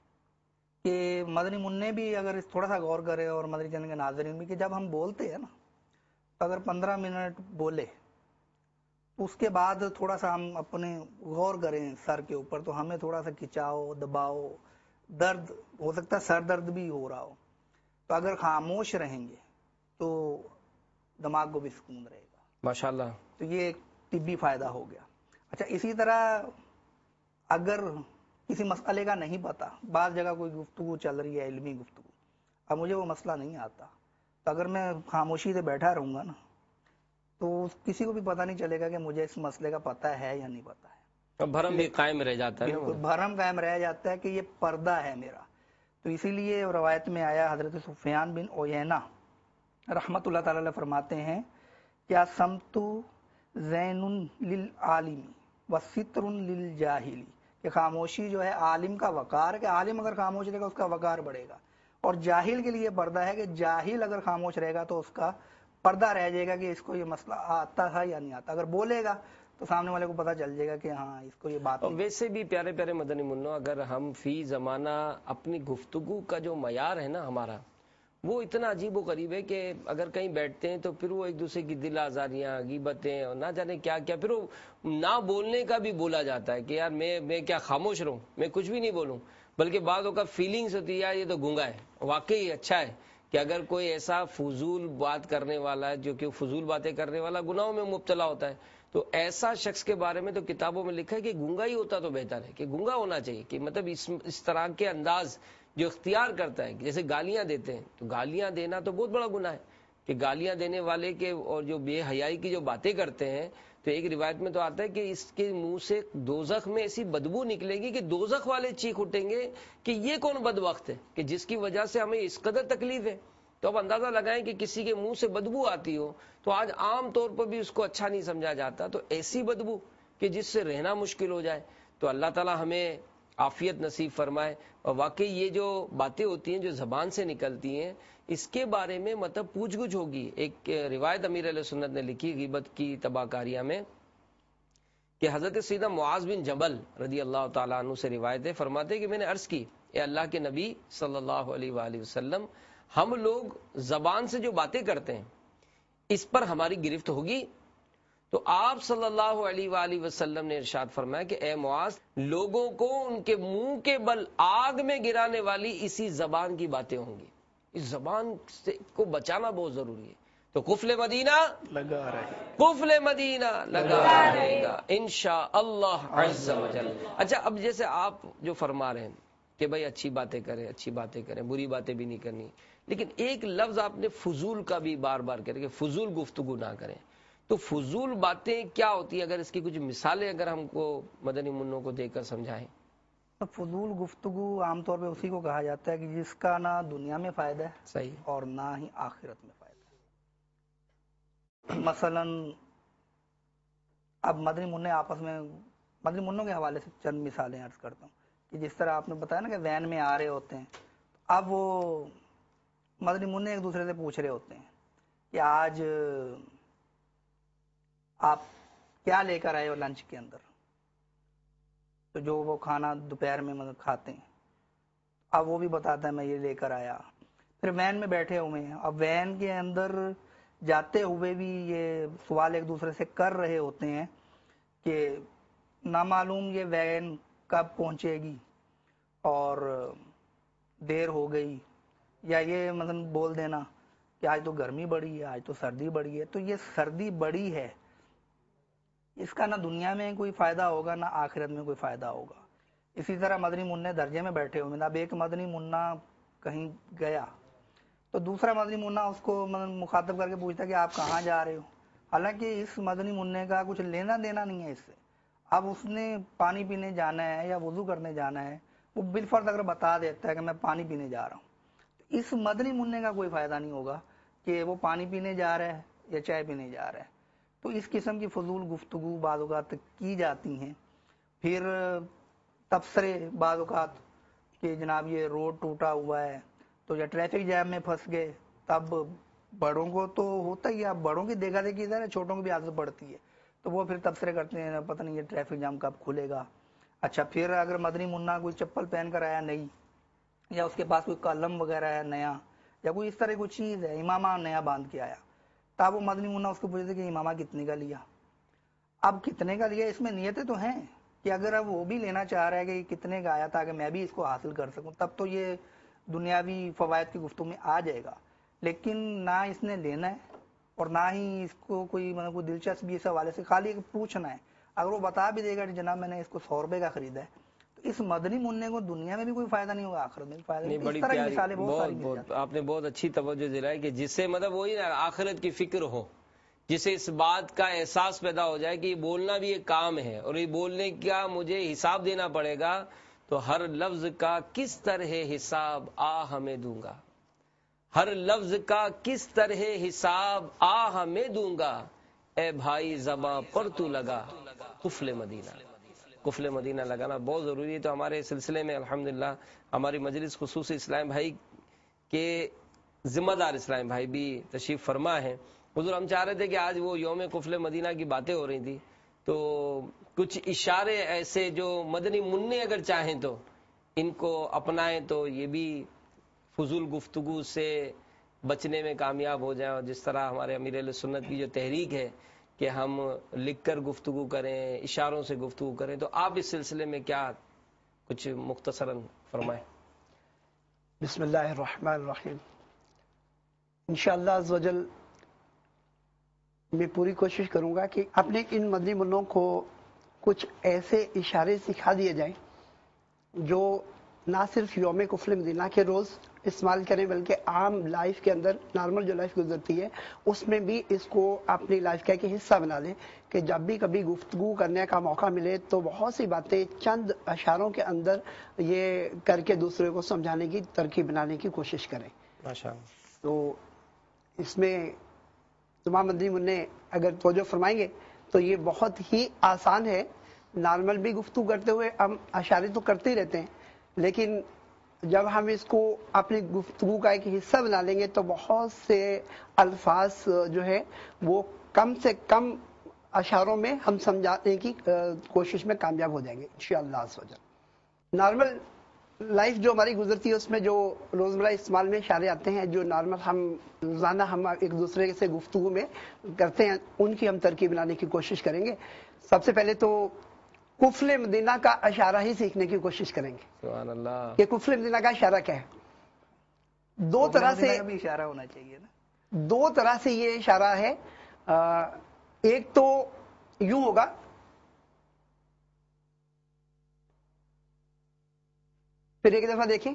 کہ مدنی منع بھی اگر تھوڑا سا غور کرے اور مدنی چینل کے ناظرین بھی, کہ جب ہم بولتے ہیں نا تو اگر پندرہ منٹ بولے اس کے بعد تھوڑا سا ہم اپنے غور کریں سر کے اوپر, تو ہمیں تھوڑا سا کھچاؤ, دباؤ, درد ہو سکتا ہے, سر درد بھی ہو رہا ہو, تو اگر خاموش رہیں گے تو دماغ کو بھی سکون رہے گا. ماشاءاللہ. تو یہ ایک طبی فائدہ ہو گیا. اچھا, اسی طرح اگر کسی مسئلے کا نہیں پتا, بعض جگہ کوئی گفتگو چل رہی ہے, علمی گفتگو, اب مجھے وہ مسئلہ نہیں آتا, تو اگر میں خاموشی سے بیٹھا رہوں گا نا تو کسی کو بھی پتہ نہیں چلے گا کہ مجھے اس مسئلے کا پتہ ہے یا نہیں پتہ ہے. بھرم بھی قائم رہ جاتا ہے نا, بالکل بھرم قائم رہ جاتا ہے کہ یہ پردہ ہے میرا. تو اسی لیے روایت میں آیا, حضرت سفیان بن عیینہ رحمت اللہ تعالی علیہ فرماتے ہیں کیا سمت زین للعالم و ستر للجاہل, کہ خاموشی جو ہے عالم کا وقار ہے, کہ عالم اگر خاموش رہے گا اس کا وقار بڑھے گا, اور جاہل کے لیے پردہ ہے کہ جاہل اگر خاموش رہے گا تو اس کا پردہ رہ جائے گا کہ اس کو یہ مسئلہ آتا ہے یا نہیں آتا. اگر بولے گا تو سامنے والے کو پتہ چل جائے گا کہ ہاں اس کو یہ بات نہیں. ویسے بھی پیارے پیارے مدنی منو, اگر ہم فی زمانہ اپنی گفتگو کا جو معیار ہے نا ہمارا, وہ اتنا عجیب و غریب ہے کہ اگر کہیں بیٹھتے ہیں تو پھر وہ ایک دوسرے کی دل آزاریاں, غیبتیں اور نہ جانے کیا کیا, پھر وہ نہ بولنے کا بھی بولا جاتا ہے کہ یار میں میں کیا خاموش رہوں, میں کچھ بھی نہیں بولوں, بلکہ بعضوں کا فیلنگز ہوتی ہے یار یہ تو گونگا ہے. واقعی اچھا ہے کہ اگر کوئی ایسا فضول بات کرنے والا ہے جو کہ فضول باتیں کرنے والا گناہوں میں مبتلا ہوتا ہے, تو ایسا شخص کے بارے میں تو کتابوں میں لکھا ہے کہ گونگا ہی ہوتا تو بہتر ہے, کہ گونگا ہونا چاہیے, کہ مطلب اس اس طرح کے انداز جو اختیار کرتا ہے, جیسے گالیاں دیتے ہیں, تو گالیاں دینا تو بہت بڑا گناہ ہے, کہ گالیاں دینے والے کے اور جو بے حیائی کی جو باتیں کرتے ہیں, تو ایک روایت میں تو آتا ہے کہ اس کے منہ سے دوزخ میں ایسی بدبو نکلے گی کہ دوزخ والے چیخ اٹھیں گے کہ یہ کون بدبخت ہے کہ جس کی وجہ سے ہمیں اس قدر تکلیف ہے. تو اب اندازہ لگائیں کہ کسی کے منہ سے بدبو آتی ہو, تو آج عام طور پر بھی اس کو اچھا نہیں سمجھا جاتا, تو ایسی بدبو کہ جس سے رہنا مشکل ہو جائے. تو اللہ تعالی ہمیں عافیت نصیب فرمائے. اور واقعی یہ جو باتیں ہوتی ہیں جو زبان سے نکلتی ہیں, اس کے بارے میں مطلب پوچھ گچھ ہوگی. ایک روایت امیر علیہ سنت نے لکھی غیبت کی تباہ کاریہ میں, کہ حضرت سیدنا معاذ بن جبل رضی اللہ تعالیٰ عنہ سے روایت ہے, فرماتے ہیں کہ میں نے عرض کی اے اللہ کے نبی صلی اللہ علیہ وآلہ وسلم, ہم لوگ زبان سے جو باتیں کرتے ہیں اس پر ہماری گرفت ہوگی؟ تو آپ صلی اللہ علیہ وآلہ وسلم نے ارشاد فرمایا کہ اے معاذ, لوگوں کو ان کے منہ کے بل آگ میں گرانے والی اسی زبان کی باتیں ہوں گی. اس زبان سے کو بچانا بہت ضروری ہے. تو قفل مدینہ لگا رہے قفل مدینہ لگا رہے گا انشاءاللہ عز و جل. اچھا, اب جیسے آپ جو فرما رہے ہیں کہ بھائی اچھی باتیں کریں, اچھی باتیں کریں, بری باتیں بھی نہیں کرنی, لیکن ایک لفظ آپ نے فضول کا بھی بار بار کرے کہ فضول گفتگو نہ کریں. تو فضول باتیں کیا ہوتی ہیں, اگر اس کی کچھ مثالیں اگر ہم کو مدنی منوں کو دے کر سمجھائیں. فضول گفتگو عام طور پہ اسی کو کہا جاتا ہے کہ جس کا نہ دنیا میں فائدہ ہے صحیح, اور نہ ہی آخرت میں فائدہ ہے. مثلا اب مدنی منع آپس میں, مدنی منوں کے حوالے سے چند مثالیں عرض کرتا ہوں کہ جس طرح آپ نے بتایا نا کہ وین میں آ رہے ہوتے ہیں, اب وہ مدنی منع ایک دوسرے سے پوچھ رہے ہوتے ہیں کہ آج آپ کیا لے کر آئے ہو لنچ کے اندر, تو جو وہ کھانا دوپہر میں مطلب کھاتے ہیں, اب وہ بھی بتاتا ہے میں یہ لے کر آیا. پھر وین میں بیٹھے ہوئے ہیں, اب وین کے اندر جاتے ہوئے بھی یہ سوال ایک دوسرے سے کر رہے ہوتے ہیں کہ نامعلوم یہ وین کب پہنچے گی اور دیر ہو گئی, یا یہ مثلا بول دینا کہ آج تو گرمی بڑی ہے, آج تو سردی بڑی ہے. تو یہ سردی بڑی ہے, اس کا نہ دنیا میں کوئی فائدہ ہوگا نہ آخرت میں کوئی فائدہ ہوگا. اسی طرح مدنی منع درجے میں بیٹھے ہوئے, اب ایک مدنی منع کہیں گیا تو دوسرا مدنی منع اس کو مخاطب کر کے پوچھتا کہ آپ کہاں جا رہے ہو, حالانکہ اس مدنی منع کا کچھ لینا دینا نہیں ہے اس سے. اب اس نے پانی پینے جانا ہے یا وضو کرنے جانا ہے, وہ بالفرض اگر بتا دیتا ہے کہ میں پانی پینے جا رہا ہوں، تو اس مدنی منع کا کوئی فائدہ نہیں ہوگا کہ وہ پانی پینے جا رہا ہے یا چائے پینے جا رہا ہے. تو اس قسم کی فضول گفتگو بعض اوقات کی جاتی ہیں. پھر تبصرے بعض اوقات کہ جناب یہ روڈ ٹوٹا ہوا ہے تو یا ٹریفک جام میں پھنس گئے، تب بڑوں کو تو ہوتا ہی ہے، اب بڑوں کی دیکھا دیکھی ادھر ہے، چھوٹوں کی بھی عادت پڑتی ہے، تو وہ پھر تبصرے کرتے ہیں پتہ نہیں یہ ٹریفک جام کب کھلے گا. اچھا پھر اگر مدنی منا کوئی چپل پہن کر آیا نہیں، یا اس کے پاس کوئی قلم وغیرہ ہے نیا، یا کوئی اس طرح کوئی چیز ہے، امامہ نیا باندھ کے آیا، تب وہ مدنی منا اس کو پوچھتے کہ امامہ کتنے کا لیا. اب کتنے کا لیا اس میں نیتیں تو ہیں کہ اگر اب وہ بھی لینا چاہ رہا ہے کہ کتنے کا آیا تاکہ میں بھی اس کو حاصل کر سکوں، تب تو یہ دنیاوی فوائد کی گفتگو میں آ جائے گا. لیکن نہ اس نے لینا ہے اور نہ ہی اس کو کوئی مطلب کوئی دلچسپی اس حوالے سے، خالی پوچھنا ہے. اگر وہ بتا بھی دے گا کہ جناب میں نے اس کو سو روپے کا خریدا ہے، تو اس مدنی منع کو دنیا میں بھی کوئی فائدہ نہیں ہوگا، آخرت میں بھی فائدہ نہیں. بڑی اس طرح کی پیاری، مثالیں بہت ساری بہت مل جاتی بہت آپ نے بہت اچھی توجہ دلائی کہ جس سے مطلب وہی نا آخرت کی فکر ہو، جسے اس بات کا احساس پیدا ہو جائے کہ یہ بولنا بھی ایک کام ہے اور یہ بولنے کا مجھے حساب دینا پڑے گا، تو ہر لفظ کا کس طرح حساب آ ہمیں دوں گا، ہر لفظ کا کس طرح حساب آ ہمیں دوں گا، اے بھائی زباں پر تو لگا قفل مدینہ. قفل مدینہ لگانا بہت ضروری ہے. تو ہمارے سلسلے میں الحمدللہ ہماری مجلس خصوصی اسلام بھائی کے ذمہ دار اسلام بھائی بھی تشریف فرما ہے. حضور ہم چاہ رہے تھے کہ آج وہ یوم قفل مدینہ کی باتیں ہو رہی تھی، تو کچھ اشارے ایسے جو مدنی منع اگر چاہیں تو ان کو اپنائیں تو یہ بھی فضول گفتگو سے بچنے میں کامیاب ہو جائیں. اور جس طرح ہمارے امیر اہل سنت کی جو تحریک ہے کہ ہم لکھ کر گفتگو کریں، اشاروں سے گفتگو کریں، تو آپ اس سلسلے میں کیا کچھ مختصراً فرمائیں. بسم اللہ الرحمن الرحیم. انشاءاللہ عز و جل میں پوری کوشش کروں گا کہ اپنے ان مدنی منوں کو کچھ ایسے اشارے سکھا دیے جائیں جو نہ صرف یوم قفل مدینہ کے روز استعمال کریں بلکہ عام لائف کے اندر، نارمل جو لائف گزرتی ہے اس میں بھی اس کو اپنی لائف کا ایک حصہ بنا لیں کہ جب بھی کبھی گفتگو کرنے کا موقع ملے تو بہت سی باتیں چند اشاروں کے اندر یہ کر کے دوسرے کو سمجھانے کی ترکیب بنانے کی کوشش کریں. ماشاءاللہ. تو اس میں تمام مدنی منع اگر توجہ فرمائیں گے تو یہ بہت ہی آسان ہے. نارمل بھی گفتگو کرتے ہوئے ہم اشارے تو کرتے ہی رہتے ہیں، لیکن جب ہم اس کو اپنی گفتگو کا ایک حصہ بنا لیں گے تو بہت سے الفاظ جو ہے وہ کم سے کم اشاروں میں ہم سمجھانے کی کوشش میں کامیاب ہو جائیں گے انشاءاللہ عز و جل. نارمل لائف جو ہماری گزرتی ہے اس میں جو روزمرہ استعمال میں اشارے آتے ہیں، جو نارمل ہم روزانہ ہم ایک دوسرے سے گفتگو میں کرتے ہیں، ان کی ہم ترکیب بنانے کی کوشش کریں گے. سب سے پہلے تو قفل مدینہ کا اشارہ ہی سیکھنے کی کوشش کریں گے. سبحان اللہ. کہ قفل مدینہ کا اشارہ کیا ہے؟ دو طرح سے بھی اشارہ ہونا چاہیے نا. دو طرح سے یہ اشارہ ہے. ایک تو یوں ہوگا، پھر ایک دفعہ دیکھیں،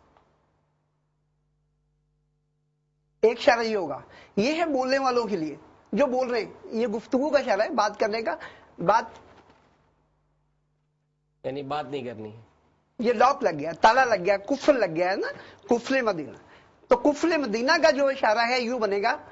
ایک اشارہ یہ ہوگا. یہ ہے بولنے والوں کے لیے جو بول رہے ہیں، یہ گفتگو کا اشارہ ہے، بات کرنے کا. بات یعنی بات نہیں کرنی ہے. یہ لاک لگ گیا، تالا لگ گیا، کفل لگ گیا ہے نا، قفل مدینہ. تو قفل مدینہ کا جو اشارہ ہے یوں بنے گا.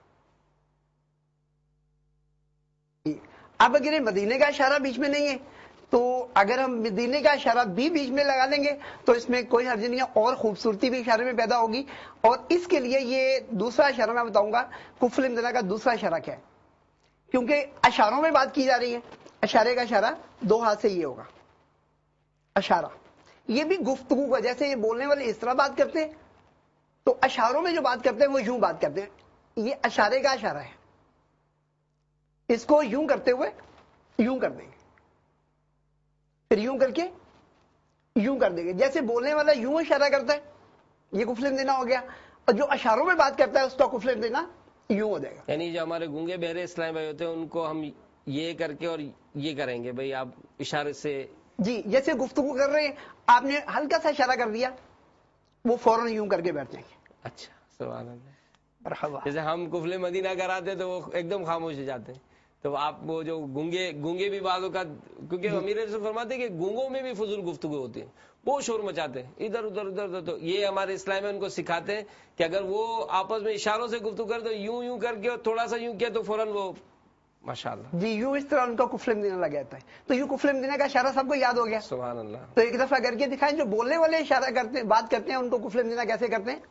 اب اگر یہ مدینے کا اشارہ بیچ میں نہیں ہے تو اگر ہم مدینے کا اشارہ بھی بیچ میں لگا لیں گے تو اس میں کوئی حرج نہیں ہے، اور خوبصورتی بھی اشارے میں پیدا ہوگی. اور اس کے لیے یہ دوسرا اشارہ میں بتاؤں گا قفل مدینہ کا دوسرا اشارہ کیا ہے، کیونکہ اشاروں میں بات کی جا رہی ہے. اشارے کا اشارہ دو ہاتھ سے یہ ہوگا اشارہ. یہ بھی گفتگو کا، جیسے یہ بولنے والے اس طرح بات کرتے ہیں تو اشاروں میں جو بات کرتے ہیں وہ یوں بات کرتے ہیں. یہ اشارے کا اشارہ ہے. اس کو یوں کرتے ہوئے یوں کر دیں گے، پھر یوں کر کے یوں کر دیں گے. جیسے بولنے والا یوں اشارہ کرتا ہے یہ قفل مدینہ ہو گیا، اور جو اشاروں میں بات کرتا ہے اس کا قفل مدینہ یوں ہو جائے گا. یعنی جو ہمارے گونگے بہرے اسلام بھائی ہوتے ہیں ان کو ہم یہ کر کے اور یہ کریں گے بھائی آپ اشارے سے. جی جیسے گفتگو کر رہے ہیں، آپ نے ہلکا سا اشارہ کر دیا، وہ فوراً یوں کر کے بیٹھ جائیں گے. اچھا سبحان اللہ. مرحبا. جیسے ہم قفل مدینہ کراتے تو وہ ایک دم خاموش ہو جاتے ہیں، تو آپ وہ جو گونگے گونگے بھی بعض اوقات، کیونکہ امیر سے فرماتے ہیں کہ گونگوں میں بھی فضول گفتگو ہوتی ہے، وہ شور مچاتے ہیں ادھر ادھر ادھر ادھر. تو یہ ہمارے اسلام میں ان کو سکھاتے ہیں کہ اگر وہ آپس میں اشاروں سے گفتگو کرے تو یوں یوں کر کے اور تھوڑا سا یوں کیا تو فوراً وہ ماشاء اللہ. جی یوں اس طرح ان کا کفر مدینہ لگ جاتا ہے. تو یوں کفر مدینہ کا اشارہ سب کو یاد ہو گیا. سبحان اللہ. تو ایک دفعہ کر کے دکھائیں جو بولنے والے اشارہ کرتے ہیں، بات کرتے ہیں، ان کو کفر مدینہ کیسے کرتے ہیں.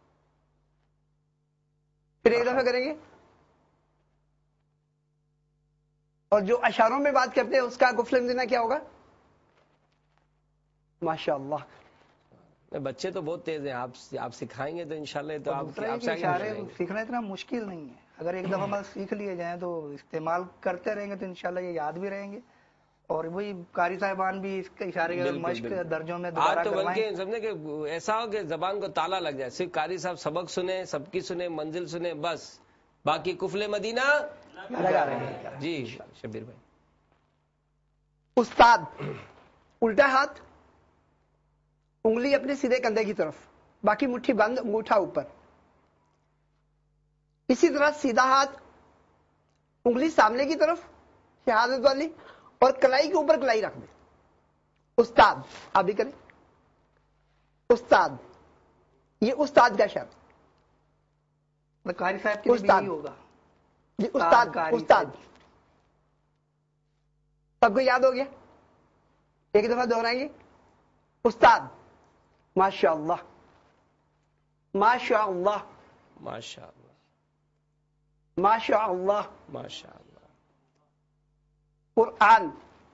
پھر ایک دفعہ کریں گے. اور جو اشاروں میں بات کرتے ہیں اس کا کفر مدینہ کیا ہوگا؟ ماشاء اللہ. بچے تو بہت تیز ہیں، آپ آپ سکھائیں گے تو انشاءاللہ تو آپ دوسرا آپ یہ سے کہ آگے اشارے بڑھیں گے. سیکھنا اتنا مشکل نہیں ہے. اگر ایک دفعہ مطلب سیکھ لیے جائیں تو استعمال کرتے رہیں گے تو انشاءاللہ یہ یاد بھی رہیں گے. اور وہی قاری صاحبان بھی اس کے اشارے کے بالکل مشق بالکل. درجوں میں آج دوبارہ تو کروائیں. بلکہ سمجھے کہ ایسا ہو کہ زبان کو تالا لگ جائے، صرف قاری صاحب سبق سنیں، سب کی سنیں، منزل سنیں، بس باقی کفل مدینہ لگا رہے ہیں. جی. شبیر بھائی. استاد الٹا ہاتھ، انگلی اپنے سیدھے کندھے کی طرف، باقی مٹھی بند، انگوٹھا اوپر. اسی طرح سیدھا ہاتھ، انگلی سامنے کی طرف شہادت والی، اور کلائی کے اوپر کلائی رکھ دیں. استاد آپ بھی کریں. استاد، یہ استاد کا شرط. قاری صاحب کے لیے بھی استاد. یہی ہوگا. جی استاد. قاری استاد صاحب. سب کو یاد ہو گیا؟ ایک دفعہ دہرائیں گے. استاد. ماشاء اللہ، ماشاء اللہ، ماشاء اللہ، ماشاء اللہ. ماشاء اللہ. قرآن،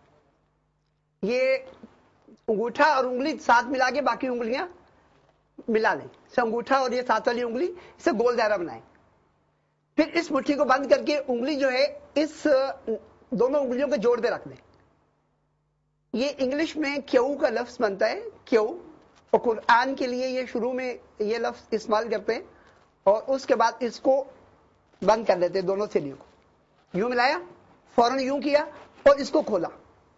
یہ انگوٹھا اور انگلی ساتھ ملا کے باقی انگلیاں ملا لیں. انگوٹھا اور یہ ساتھ والی انگلی اسے گول دائرہ بنائیں. پھر اس مٹھی کو بند کر کے انگلی جو ہے اس دونوں انگلیوں کے جوڑ پہ رکھ دیں. یہ انگلش میں کیو کا لفظ بنتا ہے، کیو. اور قرآن کے لیے یہ شروع میں یہ لفظ استعمال کرتے ہیں اور اس کے بعد اس کو بند کر لیتے ہیں دونوں سیلیوں کو. یوں ملایا، فوراً یوں کیا اور اس کو کھولا.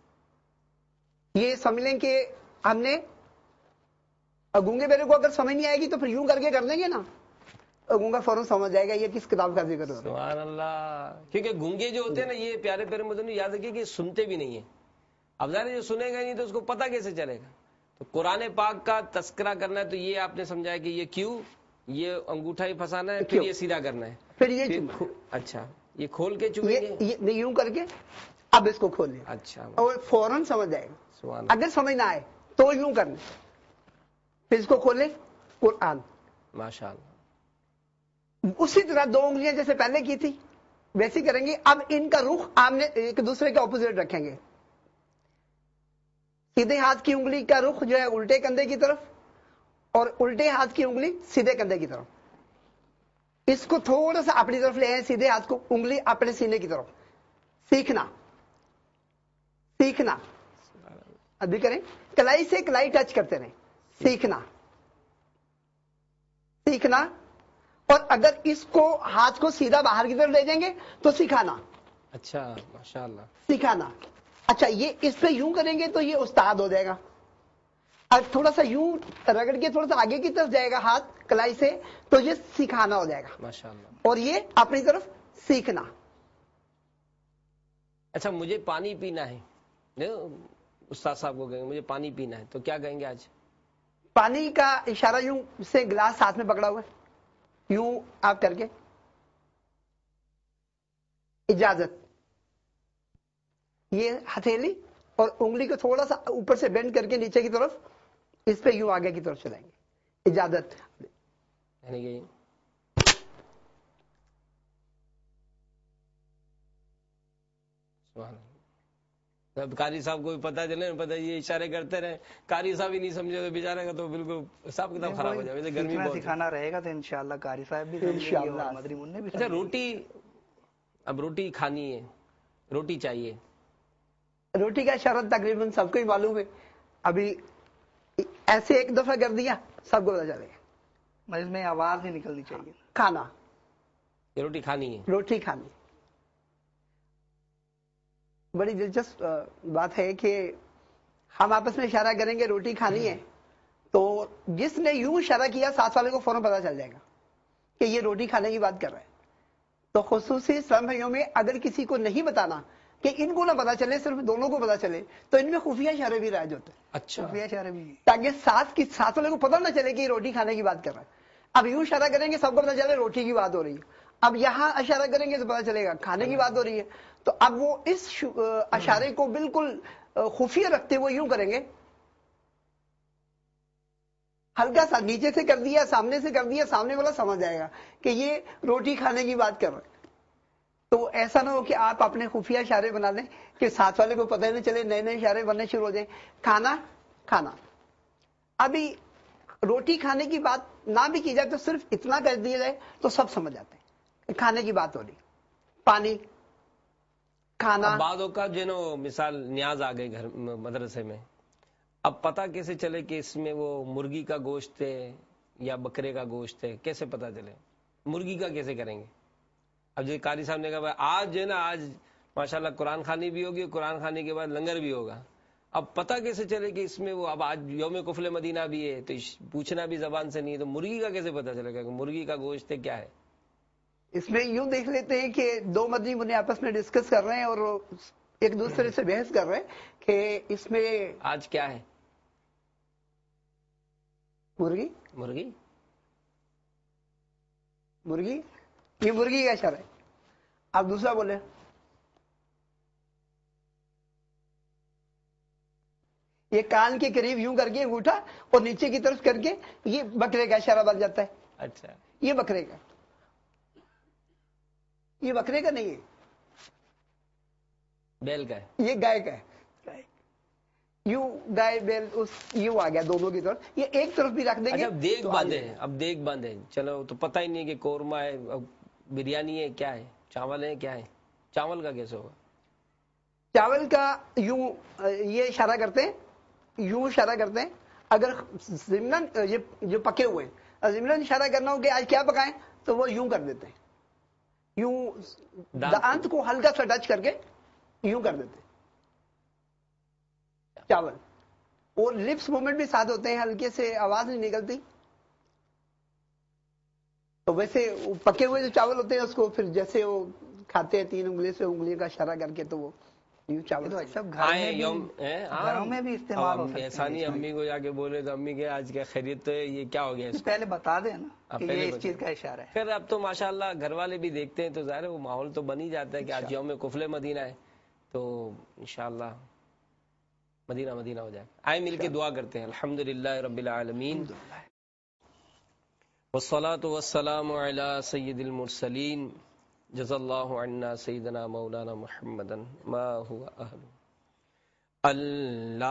یہ سمجھ لیں کہ ہم نے گونگے بیرے کو اگر سمجھ نہیں آئے گی تو پھر یوں کر کے کر دیں گے نا، گونگا فوراً سمجھ جائے گا یہ کس کتاب کا ذکر ہو رہا ہے. سبحان اللہ. کیونکہ گونگے جو ہوتے ہیں نا، یہ پیارے پیارے مدنی یاد رکھیے کہ سنتے بھی نہیں ہیں. اب ظاہر جو سنے گا نہیں تو اس کو پتہ کیسے چلے گا. تو قرآن پاک کا تذکرہ کرنا ہے تو یہ آپ نے سمجھایا کہ یہ کیوں، یہ انگوٹھا ہی پھنسانا ہے، پھر یہ سیدھا کرنا ہے. پھر یہ پھر چومنا. کھو- اچھا یہ کھول کے چومیں گے. یہ نہیں یوں کر کے اب اس کو کھول لیں اچھا. اور فوراً سمجھ جائے گا. سبحان اللہ. اگر سمجھ نہ آئے تو یوں کرنا، پھر اس کو کھولیں. قرآن. ماشاء اللہ. اسی طرح دو انگلیاں جیسے پہلے کی تھی ویسی کریں گے. اب ان کا رخ آمنے ایک دوسرے کے اپوزٹ رکھیں گے. سیدھے ہاتھ کی انگلی کا رخ جو ہے الٹے کندھے کی طرف اور الٹے ہاتھ کی انگلی سیدھے کندھے کی طرف. اس کو تھوڑا سا اپنی طرف لے آئیں، سیدھے ہاتھ کو انگلی اپنے سینے کی طرف. سیکھنا سیکھنا ابھی کریں. کلائی سے کلائی ٹچ کرتے رہیں. سیکھنا سیکھنا. اور اگر اس کو ہاتھ کو سیدھا باہر کی طرف لے جائیں گے تو سکھانا. اچھا ماشاء اللہ. سکھانا. اچھا یہ اس پہ یوں کریں گے تو یہ استاد ہو جائے گا. اب تھوڑا سا یوں رگڑ کے تھوڑا سا آگے کی طرف جائے گا ہاتھ کلائی سے تو یہ سکھانا ہو جائے گا. ماشاء اللہ. اور یہ اپنی طرف سیکھنا. اچھا مجھے پانی پینا ہے، استاد صاحب کو کہیں گے مجھے پانی پینا ہے تو کیا کہیں گے آج؟ پانی کا اشارہ یوں سے گلاس ہاتھ میں پکڑا ہوا ہے، یوں آپ کر کے اجازت. یہ ہتھیلی اور انگلی کو تھوڑا سا اوپر سے بینڈ کر کے نیچے کی طرف اس پہ یوں آگے کی طرف چلائیں گے. اجازت. یعنی کہ سبحان اللہ. اب قاری صاحب کو بھی پتا چلے نا، پتا یہ اشارے کرتے رہے، قاری صاحب ہی نہیں سمجھے تو بیچارے کا تو بالکل حساب کتاب خراب ہو جائے. ویسے گرمی سیکھنا بہت ہے. سکھانا رہے گا تو انشاءاللہ قاری صاحب بھی سمجھیں گے انشاءاللہ. اور مدری منع بھی اچھا سمجھیں گے. روٹی، اب روٹی کھانی ہے، روٹی چاہیے. روٹی کا اشارہ تقریباً سب کو ہی معلوم ہے. ابھی ایسے ایک دفعہ کر دیا سب کو پتا چلے گا. مگر اس میں آواز نہیں نکلنی چاہیے. کھانا، یہ روٹی کھانی ہے. روٹی کھانی. بڑی دلچسپ بات ہے کہ ہم آپس میں اشارہ کریں گے روٹی کھانی ہے تو جس نے یوں اشارہ کیا ساتھ والے کو فوراً پتا چل جائے گا کہ یہ روٹی کھانے کی بات کر رہا ہے. تو خصوصی اسلام بھائیوں میں اگر کسی کو نہیں بتانا کہ ان کو نہ پتا چلے، صرف دونوں کو پتا چلے، تو ان میں خفیہ اشارے بھی رائج ہوتے ہیں. اچھا خفیہ اشارے بھی. تاکہ ساتھ کی ساتھ والے کو پتہ نہ چلے کہ یہ روٹی کھانے کی بات کر رہا ہے. اب یوں اشارہ کریں گے سب کو پتا چلے روٹی کی بات ہو رہی ہے. اب یہاں اشارہ کریں گے تو پتا چلے گا کھانے کی بات ہو رہی ہے. تو اب وہ اس اشارے کو بالکل خفیہ رکھتے ہوئے یوں کریں گے، ہلکا سا نیچے سے کر دیا، سامنے سے کر دیا، سامنے والا سمجھ جائے گا کہ یہ روٹی کھانے کی بات کر رہے ہیں. تو ایسا نہ ہو کہ آپ اپنے خفیہ اشارے بنا لیں کہ ساتھ والے کو پتہ ہی نہیں چلے، نئے نئے اشارے بننے شروع ہو جائیں. کھانا کھانا ابھی روٹی کھانے کی بات نہ بھی کی جائے تو صرف اتنا کر دیا جائے تو سب سمجھ جاتے ہیں کہ کھانے کی بات ہو رہی. پانی کھانا. بعض اوقات جو ہے نا مثال نیاز آ گئی گھر مدرسے میں، اب پتہ کیسے چلے کہ اس میں وہ مرغی کا گوشت ہے یا بکرے کا گوشت ہے؟ کیسے پتہ چلے؟ مرغی کا کیسے کریں گے؟ اب جو قاری صاحب نے کہا آج جو ہے نا آج ماشاءاللہ قرآن خوانی بھی ہوگی، قرآن خوانی کے بعد لنگر بھی ہوگا. اب پتہ کیسے چلے کہ اس میں وہ اب آج یوم قفل مدینہ بھی ہے تو پوچھنا بھی زبان سے نہیں ہے، تو مرغی کا کیسے پتہ چلے گا کہ مرغی کا گوشت ہے کیا ہے؟ اس میں یوں دیکھ لیتے ہیں کہ دو مدنی منع آپس میں ڈسکس کر رہے ہیں اور ایک دوسرے سے بحث کر رہے ہیں کہ اس میں آج کیا ہے؟ مرغی مرغی مرغی یہ مرغی کا اشارہ ہے. آپ دوسرا بولے. یہ کان کے قریب یوں کر کے انگوٹھا اور نیچے کی طرف کر کے یہ بکرے کا اشارہ بن جاتا ہے. اچھا یہ بکرے کا، یہ بکرے کا نہیں ہے، بیل کا ہے، یہ گائے کا ہے. یوں گائے بیل اس یوں آ گیا دونوں کی طرف. یہ ایک طرف بھی رکھ دیں گے. اچھا اب دیگ باندھے ہیں، اب دیگ باندھے ہیں، چلو تو پتہ ہی نہیں کہ قورمہ ہے، بریانی ہے، کیا ہے، چاول ہے، کیا ہے؟ چاول کا کیسے ہوگا؟ چاول کا یوں یہ اشارہ کرتے ہیں، یوں اشارہ کرتے ہیں. اگر ضمناً یہ جو پکے ہوئے ہیں ضمناً اشارہ کرنا ہو کہ آج کیا پکائیں تو وہ یوں کر دیتے ہیں، یوں دانت کو ہلکا سا ٹچ کر کے یوں کر دیتے ہیں چاول. اور لپس موومنٹ بھی ساتھ ہوتے ہیں، ہلکے سے آواز نہیں نکلتی. تو ویسے پکے ہوئے جو چاول ہوتے ہیں اس کو پھر جیسے وہ کھاتے ہیں تین انگلی سے انگلی کا اشارہ کر کے تو وہ یوں چاول. سب گھر میں بھی گھروں میں بھی استعمال ہو سکتے ہیں. ایسا نہیں امی کو جا کے بولے تو امی کے آج کیا خیریت تو ہے، یہ کیا ہو گیا؟ پہلے بتا دیں نا کہ یہ اس چیز کا اشارہ ہے. پھر اب تو ماشاءاللہ گھر والے بھی دیکھتے ہیں تو ظاہر ہے وہ ماحول تو بن ہی جاتا ہے کہ آج یوم قفل مدینہ ہے تو انشاءاللہ مدینہ مدینہ ہو جائے. آئے مل کے دعا کرتے ہیں. الحمدللہ رب العالمین والصلاة والسلام علی سید المرسلین جزا اللہ عنا سیدنا مولانا محمدا ما هو اہل. اللہ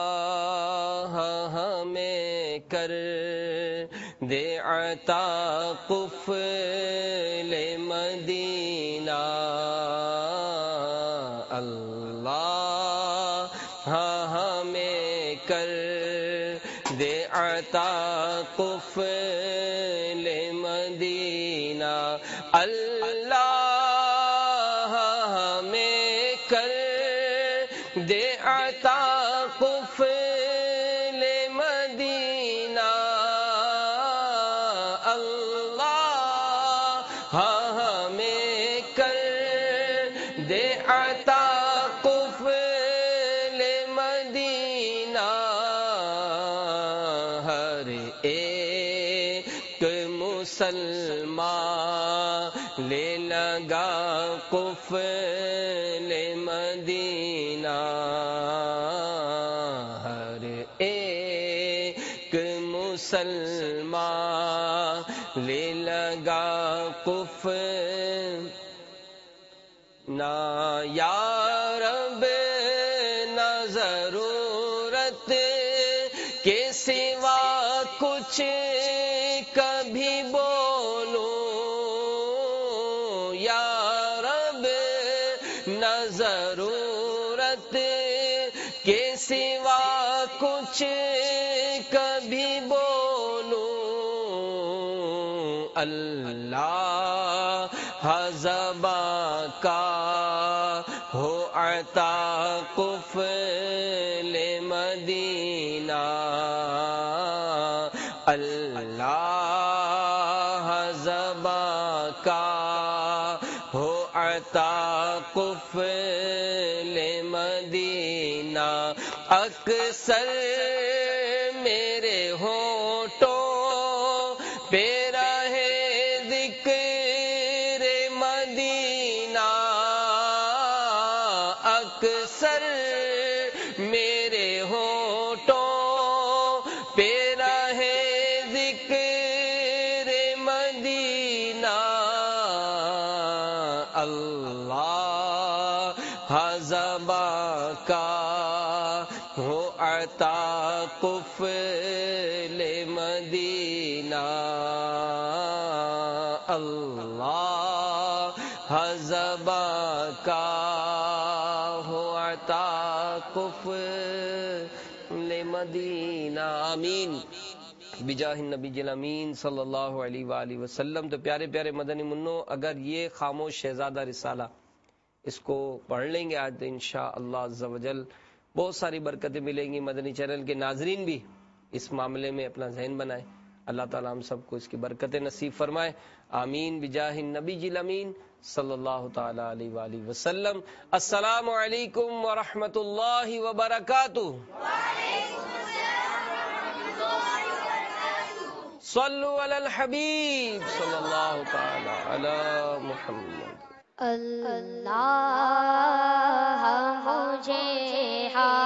ہمیں کر دے عطا قفل مدینہ، اللہ ہمیں کر دے عطا قفل مدینہ. اللہ ہمیں کر دے عطا قفل مدینہ، اللہ ہمیں کر دے عطا قفل مدینہ. ہر ایک مسلمان لے لگا قفل مدینہ، ہر ایک مسلمان لے لگا قفل. نہ یا رب نہ ضرورت کے سوا کچھ کبھی بولوں، یا رب نہ ضرورت کے سوا کچھ کبھی بولوں. اللہ زباں کا ہو عطا قفل مدینہ، اللہ زباں کا عطا قفل مدینہ اکثر میرے ہونٹوں پہ رہے ذکر مدینہ اکثر میرے ہونٹوں پہ رہے ذکر مدینہ اللہ زباں کا ہو عطا قفل مدینہ اللہ زباں کا ہو عطا قفل مدینہ آمین بجاہ النبی الامین صلی اللہ علیہ وآلہ وسلم۔ تو پیارے پیارے مدنی منوں، اگر یہ خاموش شہزادہ رسالہ اس کو پڑھ لیں گے آج تو انشاءاللہ عز و جل بہت ساری برکتیں ملیں گی۔ مدنی چینل کے ناظرین بھی اس معاملے میں اپنا ذہن بنائیں، اللہ تعالی ہم سب کو اس کی برکتیں نصیب فرمائے، آمین بجاہ النبی الامین صلی اللہ تعالی علیہ وآلہ وسلم۔ السلام علیکم ورحمۃ اللہ وبرکاتہ۔ صلوا علی الحبیب صلی اللہ تعالی علی محمد۔ اللہ مجھے